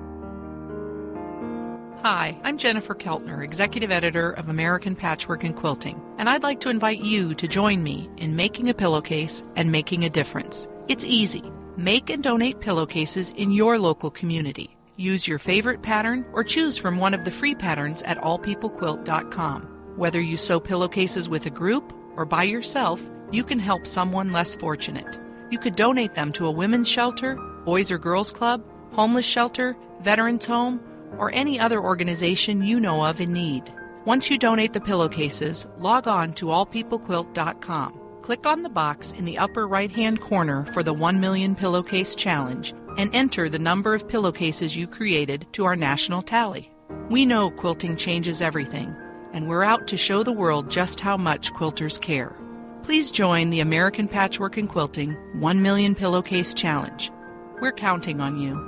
Hi, I'm Jennifer Keltner, Executive Editor of American Patchwork and Quilting, and I'd like to invite you to join me in making a pillowcase and making a difference. It's easy. Make and donate pillowcases in your local community. Use your favorite pattern or choose from one of the free patterns at allpeoplequilt.com. Whether you sew pillowcases with a group or by yourself, you can help someone less fortunate. You could donate them to a women's shelter, Boys or Girls Club, homeless shelter, veterans home, or any other organization you know of in need. Once you donate the pillowcases, log on to allpeoplequilt.com. Click on the box in the upper right-hand corner for the 1 Million Pillowcase Challenge and enter the number of pillowcases you created to our national tally. We know quilting changes everything, and we're out to show the world just how much quilters care. Please join the American Patchwork and Quilting 1 Million Pillowcase Challenge. We're counting on you.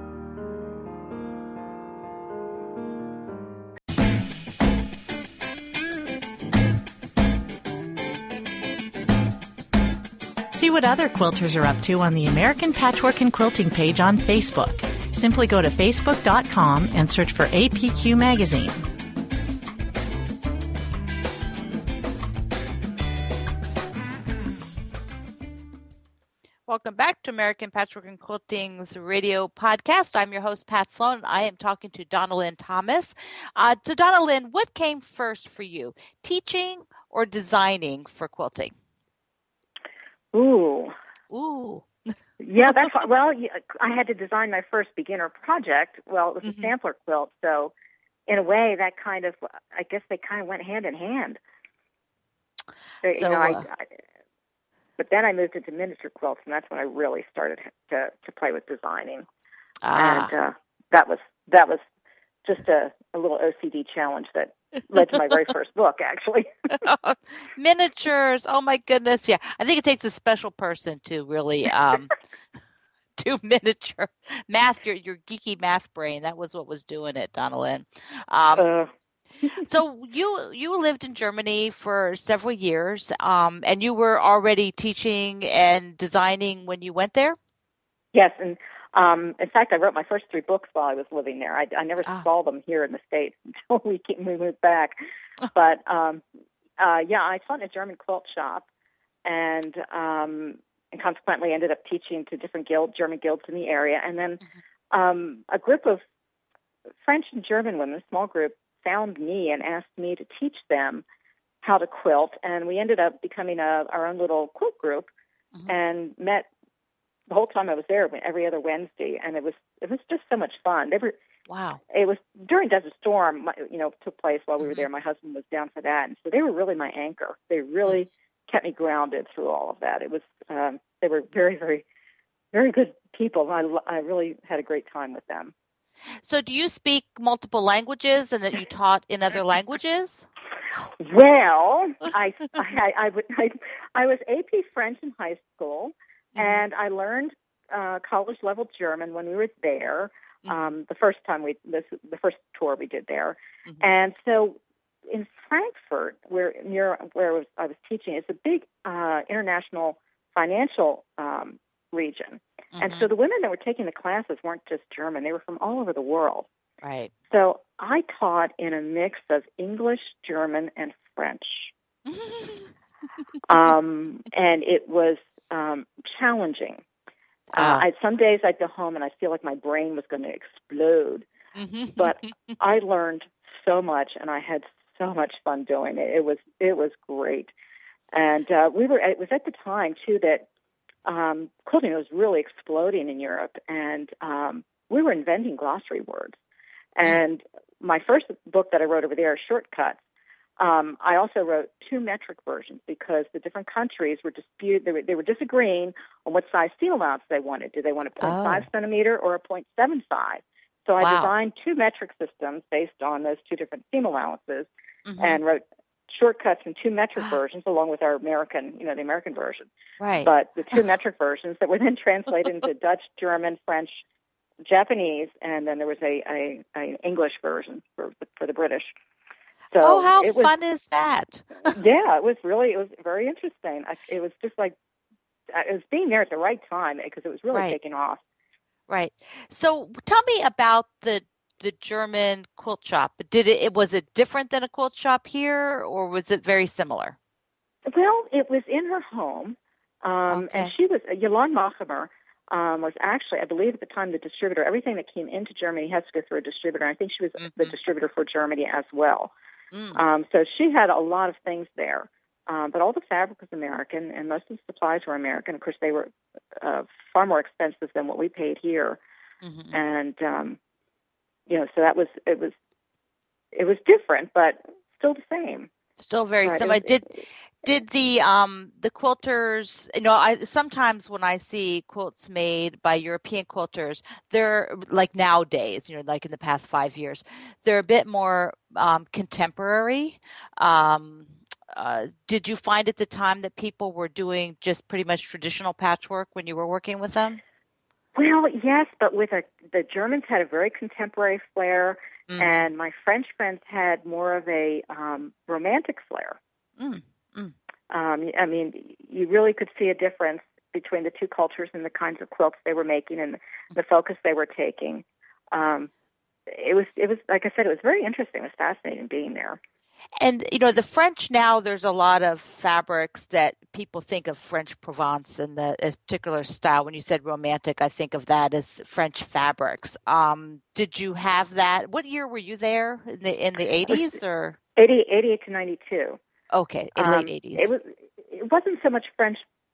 See what other quilters are up to on the American Patchwork and Quilting page on Facebook. Simply go to facebook.com and search for APQ Magazine. Well, welcome back to American Patchwork and Quilting's radio podcast. I'm your host, Pat Sloan. I am talking to Donna Lynn Thomas. So Donna Lynn, what came first for you, teaching or designing for quilting? Ooh. Yeah, that's well. I had to design my first beginner project. Well, it was a sampler quilt, so in a way, that kind of, I guess they kind of went hand in hand. But then I moved into miniature quilts, and that's when I really started to play with designing. And that was just a little OCD challenge that led to my very first book, actually. Miniatures, oh my goodness, yeah. I think it takes a special person to really do miniature math. Your geeky math brain, that was what was doing it, Donna Lynn. So you lived in Germany for several years, and you were already teaching and designing when you went there? Yes, and in fact, I wrote my first 3 books while I was living there. I never saw them here in the States until we moved back. But I taught in a German quilt shop, and consequently ended up teaching to different German guilds in the area. And then a group of French and German women, a small group, found me and asked me to teach them how to quilt. And we ended up becoming our own little quilt group and met the whole time I was there every other Wednesday. And it was just so much fun. Wow. It was during Desert Storm, took place while we were there. My husband was down for that. And so they were really my anchor. They really kept me grounded through all of that. It was, they were very, very, very good people. I really had a great time with them. So do you speak multiple languages and that you taught in other languages? Well, I was AP French in high school, and I learned college level German when we were there. The first tour we did there, and so in Frankfurt, where I was teaching, it's a big international financial region. And so the women that were taking the classes weren't just German. They were from all over the world. Right. So I taught in a mix of English, German, and French. And it was challenging. Some days I'd go home and I feel like my brain was going to explode. But I learned so much, and I had so much fun doing it. It was great. And it was at the time, too, that quilting was really exploding in Europe, and we were inventing glossary words. And my first book that I wrote over there, Shortcuts, I also wrote 2 metric versions because the different countries were they were disagreeing on what size seam allowance they wanted. Did they want a 0.5 centimeter or a 0.75? So I designed 2 metric systems based on those 2 different seam allowances and wrote Shortcuts in 2 metric versions along with our American, the American version. Right. But the 2 metric versions that were then translated into Dutch, German, French, Japanese, and then there was a English version for the British. So how fun is that? Yeah, it was very interesting. It was just like, it was being there at the right time because it was really taking off. Right. So tell me about the German quilt shop. Was it different than a quilt shop here, or was it very similar? Well, it was in her home, and she was Yolande Machemer was actually, I believe at the time, the distributor. Everything that came into Germany has to go through a distributor. I think she was the distributor for Germany as well. So she had a lot of things there, but all the fabric was American, and most of the supplies were American. Of course, they were far more expensive than what we paid here, and so it was different, but still the same. Still very similar. Did the quilters, sometimes when I see quilts made by European quilters, they're like nowadays, like in the past 5 years, they're a bit more contemporary. Did you find at the time that people were doing just pretty much traditional patchwork when you were working with them? Well, yes, but the Germans had a very contemporary flair, and my French friends had more of a romantic flair. I mean, you really could see a difference between the 2 cultures and the kinds of quilts they were making and the focus they were taking. It was like I said, it was very interesting. It was fascinating being there. And, the French now, there's a lot of fabrics that people think of French Provence and the a particular style. When you said romantic, I think of that as French fabrics. Did you have that? What year were you there? In the 80s or 88 to 92? Okay, in late 80s. It wasn't so much French.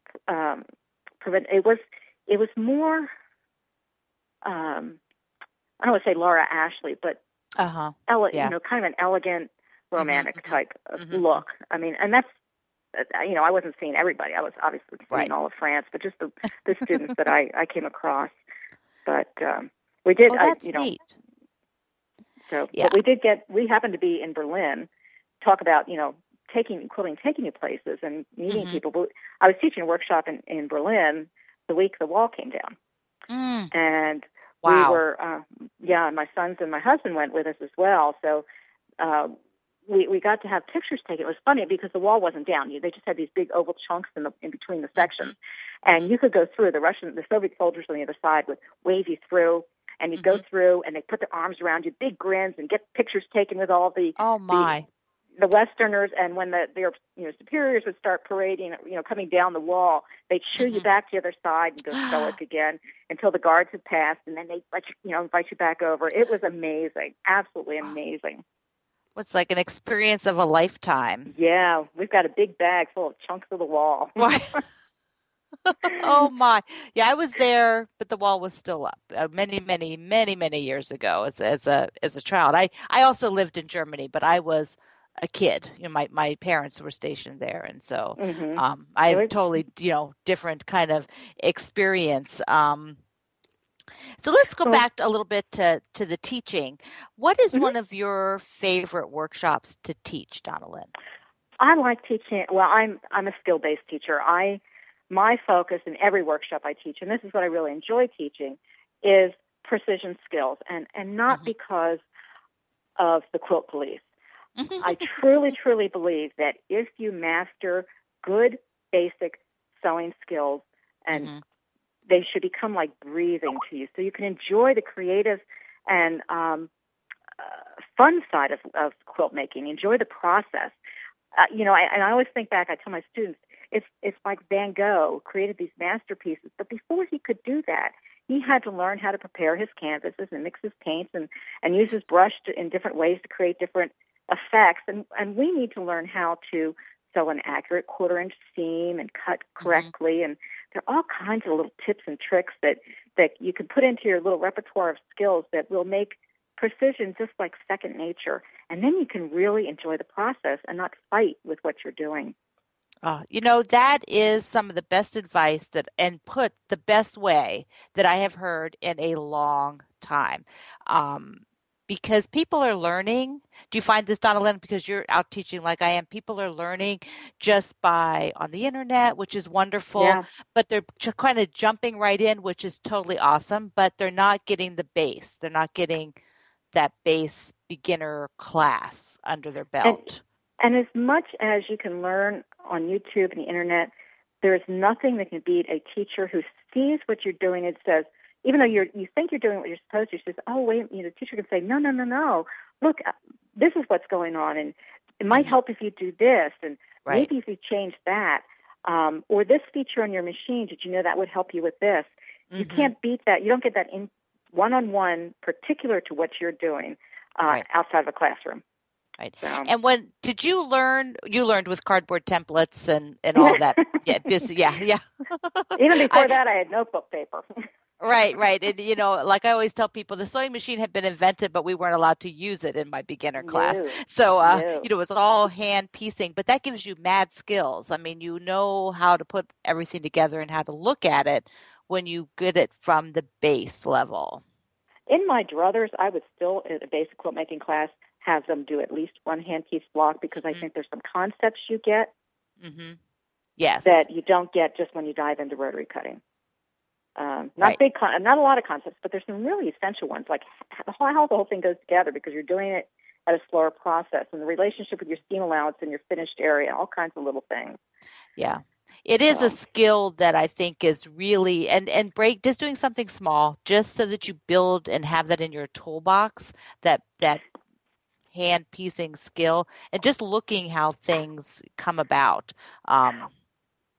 It was more. I don't want to say Laura Ashley, but kind of an elegant, romantic type of look. I mean, and that's, I wasn't seeing everybody. I was obviously seeing all of France, but just the students that I came across. But we did, neat. So, but we happened to be in Berlin, talk about, taking you places and meeting people. But I was teaching a workshop in Berlin the week the wall came down. And we were, my sons and my husband went with us as well. So we got to have pictures taken. It was funny because the wall wasn't down. They just had these big oval chunks in between the sections. And you could go through. The Soviet soldiers on the other side would wave you through, and you'd go through, and they'd put their arms around you, big grins, and get pictures taken with all the the Westerners. And when their superiors would start parading, coming down the wall, they'd shoo you back to the other side and go stoic again until the guards had passed, and then they'd let you, invite you back over. It was amazing, absolutely amazing. It's like an experience of a lifetime. Yeah, we've got a big bag full of chunks of the wall. Oh my! Yeah, I was there, but the wall was still up many, many, many, many years ago. As a child, I also lived in Germany, but I was a kid. My parents were stationed there, and so I had totally different kind of experience. So let's go back a little bit to the teaching. What is one of your favorite workshops to teach, Donna Lynn? I like teaching. Well, I'm a skill-based teacher. My focus in every workshop I teach, and this is what I really enjoy teaching, is precision skills, and not because of the quilt police. I truly, truly believe that if you master good basic sewing skills, and they should become like breathing to you, so you can enjoy the creative and fun side of quilt making. Enjoy the process. I always think back. I tell my students, it's like Van Gogh created these masterpieces, but before he could do that, he had to learn how to prepare his canvases and mix his paints and use his brush in different ways to create different effects. And we need to learn how to sew an accurate quarter-inch seam and cut correctly. And there are all kinds of little tips and tricks that you can put into your little repertoire of skills that will make precision just like second nature. And then you can really enjoy the process and not fight with what you're doing. That is some of the best advice and put the best way that I have heard in a long time. Because people are learning. Do you find this, Donna Lynn, because you're out teaching like I am? People are learning just on the internet, which is wonderful, but they're kind of jumping right in, which is totally awesome, but they're not getting the base. They're not getting that base beginner class under their belt. And as much as you can learn on YouTube and the internet, there's nothing that can beat a teacher who sees what you're doing and says, even though you think you're doing what you're supposed to, she says, oh, wait, the teacher can say, no. Look, this is what's going on, and it might help if you do this, and maybe if you change that, or this feature on your machine, did you know that would help you with this? You can't beat that. You don't get that in one-on-one particular to what you're doing outside of a classroom. Right. So. And when did you learn? You learned with cardboard templates and all that. Yeah. Even before that, I had notebook paper. Right. And, like I always tell people, the sewing machine had been invented, but we weren't allowed to use it in my beginner class. So, it was all hand piecing, but that gives you mad skills. I mean, you know how to put everything together and how to look at it when you get it from the base level. In my druthers, I would still, in a basic quilt making class, have them do at least one hand piece block because I think there's some concepts you get that you don't get just when you dive into rotary cutting. Not a lot of concepts, but there's some really essential ones, like how the whole thing goes together because you're doing it at a slower process, and the relationship with your seam allowance and your finished area, all kinds of little things. Yeah. It is a skill that I think is really, and break, just doing something small, just so that you build and have that in your toolbox, that hand piecing skill, and just looking how things come about.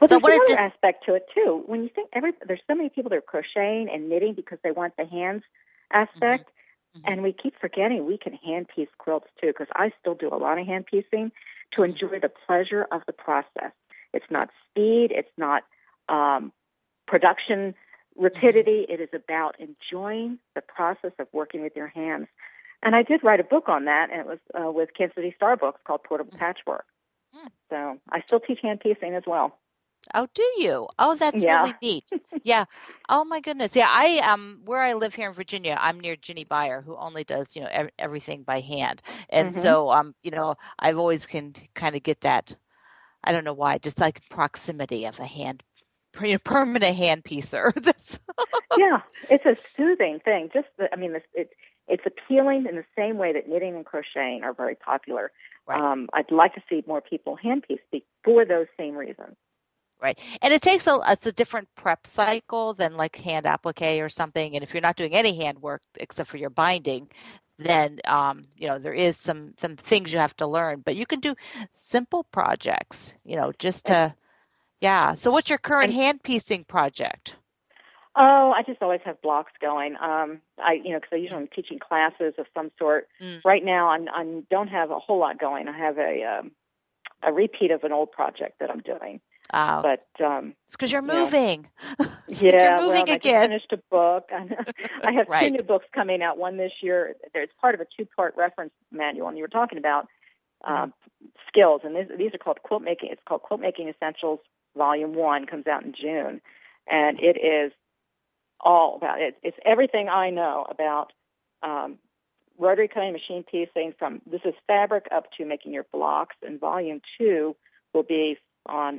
Well, there's another aspect to it, too. When you think there's so many people that are crocheting and knitting because they want the hands aspect, and we keep forgetting we can hand piece quilts, too, because I still do a lot of hand piecing to enjoy the pleasure of the process. It's not speed. It's not production rapidity. It is about enjoying the process of working with your hands. And I did write a book on that, and it was with Kansas City Star Books called Portable Patchwork. So I still teach hand piecing as well. Oh, do you? Oh, that's really neat. Yeah. Oh my goodness. Yeah. I where I live here in Virginia, I'm near Ginny Beyer, who only does everything by hand, and so I've always can kind of get that. I don't know why, just like proximity of a hand, permanent hand piecer. Yeah, it's a soothing thing. It's appealing in the same way that knitting and crocheting are very popular. Right. I'd like to see more people hand piece for those same reasons. Right. And it takes it's a different prep cycle than like hand applique or something. And if you're not doing any hand work except for your binding, then, there is some things you have to learn. But you can do simple projects, just to, So what's your current hand piecing project? Oh, I just always have blocks going. Because I usually am teaching classes of some sort. Right now, I don't have a whole lot going. I have a repeat of an old project that I'm doing. But it's because you're moving. You're moving again. I just finished a book. I have two new books coming out. One this year. It's part of a 2-part reference manual, and you were talking about skills, and these are called quilt making. It's called Quilt Making Essentials Volume 1. Comes out in June, and it is all about it. It's everything I know about rotary cutting, machine piecing. This is fabric up to making your blocks, and Volume 2 will be on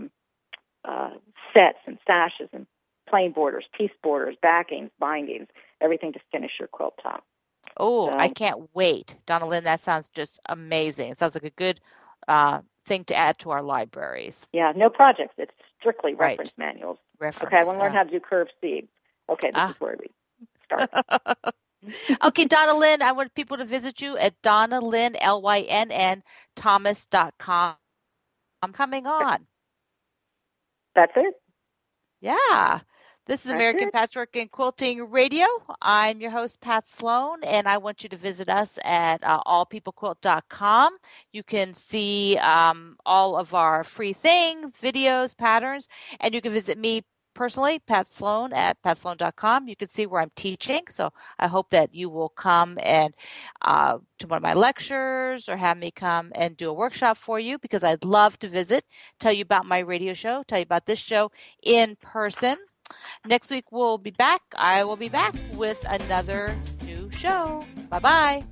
sets and sashes and plain borders, piece borders, backings, bindings, everything to finish your quilt top. Oh, I can't wait. Donna Lynn, that sounds just amazing. It sounds like a good thing to add to our libraries. Yeah, no projects. It's strictly reference manuals. Okay, I want to learn how to do curved seeds. Okay, this is where we start. Okay, Donna Lynn, I want people to visit you at DonnaLynn, LYNN, Thomas.com. I'm coming on. That's it. Yeah. This is American Patchwork and Quilting Radio. I'm your host, Pat Sloan, and I want you to visit us at allpeoplequilt.com. You can see all of our free things, videos, patterns, and you can visit me personally, Pat Sloan, at patsloan.com. You can see where I'm teaching, so I hope that you will come and to one of my lectures or have me come and do a workshop for you, because I'd love to visit, tell you about my radio show, tell you about this show in person. Next week we'll be back. I will be back with another new show. Bye-bye.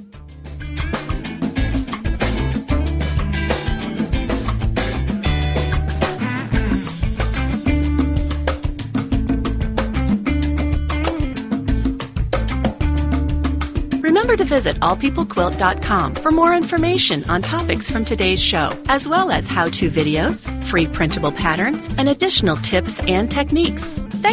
Remember to visit allpeoplequilt.com for more information on topics from today's show, as well as how-to videos, free printable patterns, and additional tips and techniques.